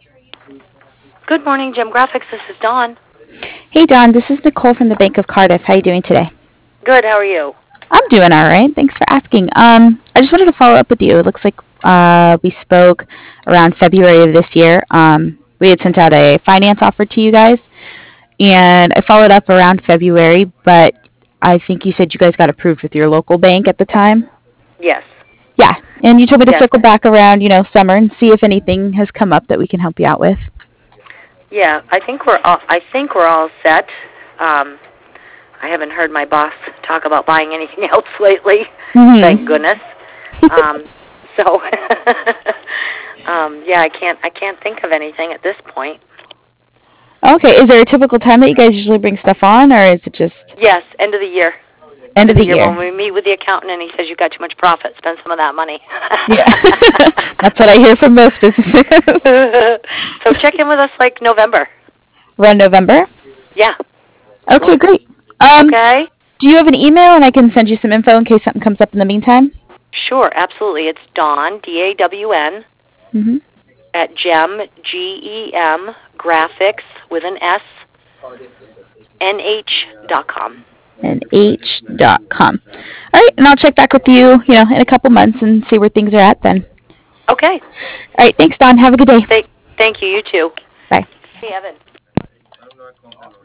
Good morning, Gem Graphics. This is Dawn. Hey, Don. This is Nicole from the Bank of Cardiff. How are you doing today? Good. How are you? I'm doing all right. Thanks for asking. I just wanted to follow up with you. It looks like we spoke around February of this year. We had sent out a finance offer to you guys, and I followed up around February, but I think you said you guys got approved with your local bank at the time. Yes. Yeah, and you told me to Yes. circle back around, summer and see if anything has come up that we can help you out with. Yeah. I think we're all set. I haven't heard my boss talk about buying anything else lately. Thank Mm-hmm. goodness. So, yeah, I can't think of anything at this point. Okay, is there a typical time that you guys usually bring stuff on, or is it just Yes. End of the year. end End of of the the year when year? we meet with the accountant and he says you got too much profit, spend some of that money. Yeah, that's what I hear from most businesses. So check in with us like November. Around November. Yeah. Okay, great. Um, Okay. do you have an email and I can send you some info in case something comes up in the meantime? Sure. Absolutely. It's Dawn DAWN Mm-hmm. at GEM graphics with an S NH.com. And h.com. All right, and I'll check back with you, in a couple months and see where things are at then. Okay. All right, thanks, Don. Have a good day. Thank you. You too. Bye. Hey, Evan.